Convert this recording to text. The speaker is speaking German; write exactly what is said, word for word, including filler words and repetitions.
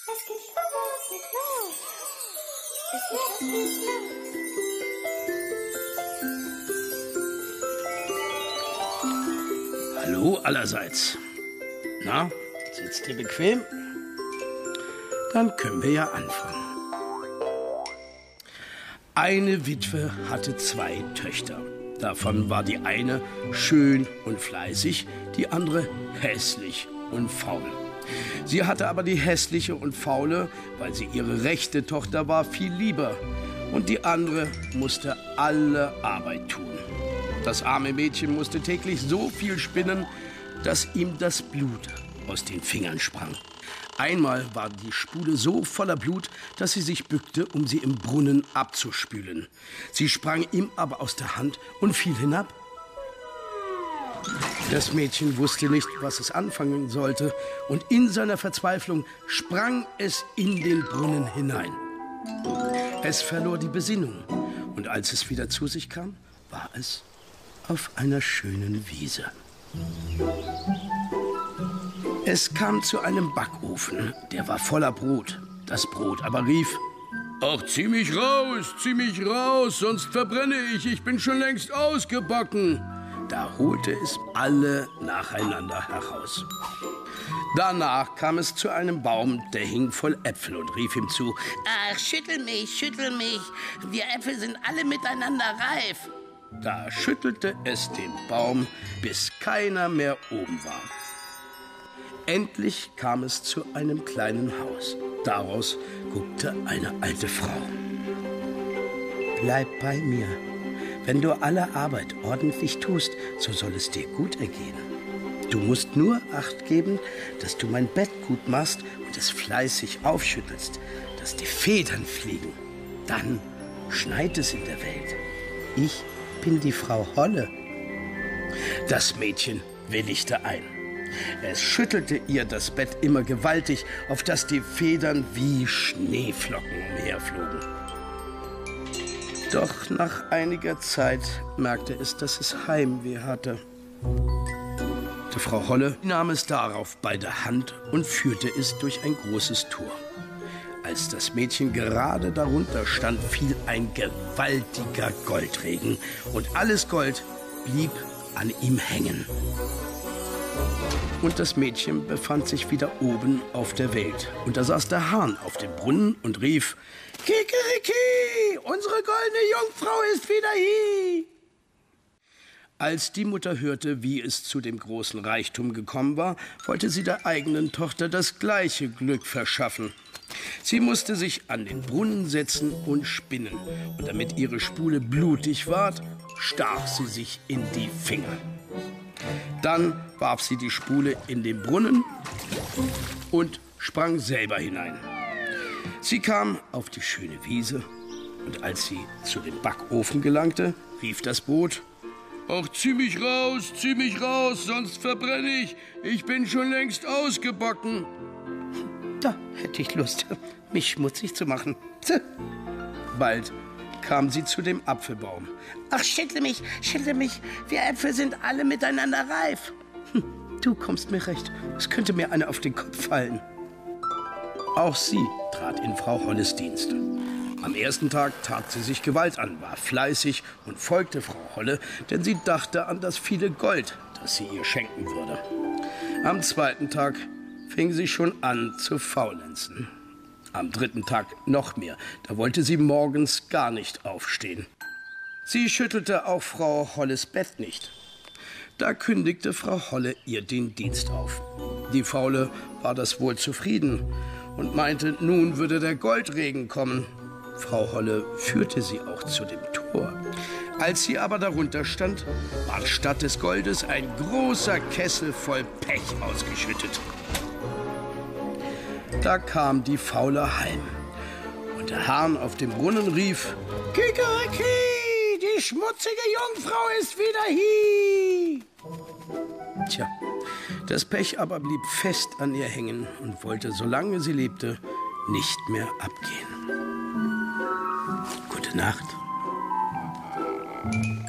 Es geht los, es geht los. Es geht los, es geht los. Hallo allerseits. Na, sitzt ihr bequem? Dann können wir ja anfangen. Eine Witwe hatte zwei Töchter. Davon war die eine schön und fleißig, die andere hässlich und faul. Sie hatte aber die hässliche und faule, weil sie ihre rechte Tochter war, viel lieber. Und die andere musste alle Arbeit tun. Das arme Mädchen musste täglich so viel spinnen, dass ihm das Blut aus den Fingern sprang. Einmal war die Spule so voller Blut, dass sie sich bückte, um sie im Brunnen abzuspülen. Sie sprang ihm aber aus der Hand und fiel hinab. Das Mädchen wusste nicht, was es anfangen sollte, und in seiner Verzweiflung sprang es in den Brunnen hinein. Es verlor die Besinnung, und als es wieder zu sich kam, war es auf einer schönen Wiese. Es kam zu einem Backofen, der war voller Brot. Das Brot aber rief: »Ach, zieh mich raus, zieh mich raus, sonst verbrenne ich, ich bin schon längst ausgebacken.« Da holte es alle nacheinander heraus. Danach kam es zu einem Baum, der hing voll Äpfel, und rief ihm zu: »Ach, schüttel mich, schüttel mich, wir Äpfel sind alle miteinander reif.« Da schüttelte es den Baum, bis keiner mehr oben war. Endlich kam es zu einem kleinen Haus. Daraus guckte eine alte Frau. »Bleib bei mir. Wenn du alle Arbeit ordentlich tust, so soll es dir gut ergehen. Du musst nur Acht geben, dass du mein Bett gut machst und es fleißig aufschüttelst, dass die Federn fliegen. Dann schneit es in der Welt. Ich bin die Frau Holle.« Das Mädchen willigte ein. Es schüttelte ihr das Bett immer gewaltig, auf dass die Federn wie Schneeflocken umherflogen. Doch nach einiger Zeit merkte es, dass es Heimweh hatte. Die Frau Holle nahm es darauf bei der Hand und führte es durch ein großes Tor. Als das Mädchen gerade darunter stand, fiel ein gewaltiger Goldregen, und alles Gold blieb an ihm hängen. Und das Mädchen befand sich wieder oben auf der Welt. Und da saß der Hahn auf dem Brunnen und rief: »Kikeriki, unsere goldene Jungfrau ist wieder hier!« Als die Mutter hörte, wie es zu dem großen Reichtum gekommen war, wollte sie der eigenen Tochter das gleiche Glück verschaffen. Sie musste sich an den Brunnen setzen und spinnen. Und damit ihre Spule blutig ward, stach sie sich in die Finger. Dann warf sie die Spule in den Brunnen und sprang selber hinein. Sie kam auf die schöne Wiese, und als sie zu dem Backofen gelangte, rief das Brot: »Ach, zieh mich raus, zieh mich raus, sonst verbrenne ich. Ich bin schon längst ausgebacken.« Da hätte ich Lust, mich schmutzig zu machen. Bald kam sie zu dem Apfelbaum. »Ach, schüttle mich, schüttle mich, wir Äpfel sind alle miteinander reif.« »Du kommst mir recht, es könnte mir einer auf den Kopf fallen.« Auch sie trat in Frau Holles Dienst. Am ersten Tag tat sie sich Gewalt an, war fleißig und folgte Frau Holle, denn sie dachte an das viele Gold, das sie ihr schenken würde. Am zweiten Tag fing sie schon an zu faulenzen. Am dritten Tag noch mehr, da wollte sie morgens gar nicht aufstehen. Sie schüttelte auch Frau Holles Bett nicht. Da kündigte Frau Holle ihr den Dienst auf. Die Faule war das wohl zufrieden und meinte, nun würde der Goldregen kommen. Frau Holle führte sie auch zu dem Tor. Als sie aber darunter stand, war statt des Goldes ein großer Kessel voll Pech ausgeschüttet. Da kam die Faule heim, und der Hahn auf dem Brunnen rief: »Kikeriki, die schmutzige Jungfrau ist wieder hier!« Tja, das Pech aber blieb fest an ihr hängen und wollte, solange sie lebte, nicht mehr abgehen. Gute Nacht.